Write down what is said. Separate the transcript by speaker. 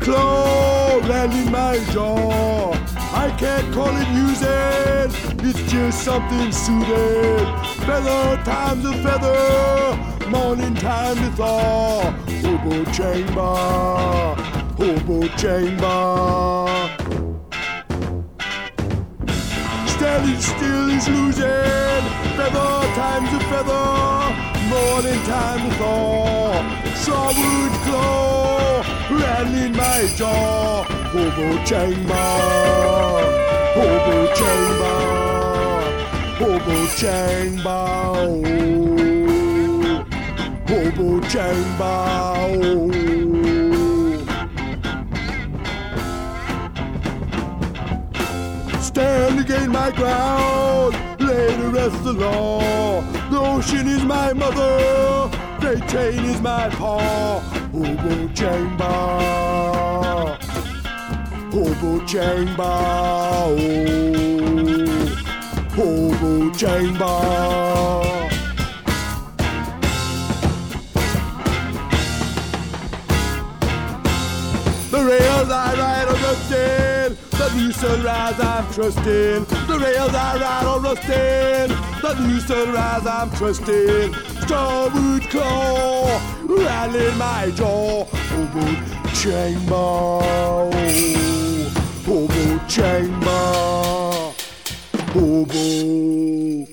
Speaker 1: claw rattling my jaw. I can't call it music, it's just something soothing. Feather time's a feather, morning time to thaw. Hobo chamber, hobo chamber. Standing still is losing. Feather time's a feather, morning time to thaw. Sawwood claw, rattling my jaw. Hobo chamber, hobo chamber, hobo chamber, oh, hobo chamber. Oh. Stand against my ground, lay to rest the law. The ocean is my mother, great chain is my paw. Hobo chamber, hobo chamber, oh, hobo chamber. The rails I ride are rusted, the new sunrise I'm trusting. The rails I ride are rusted, the new sunrise I'm trusting. Starwood claw, rattling my jaw. Hobo chamber, hobo chamber, hobo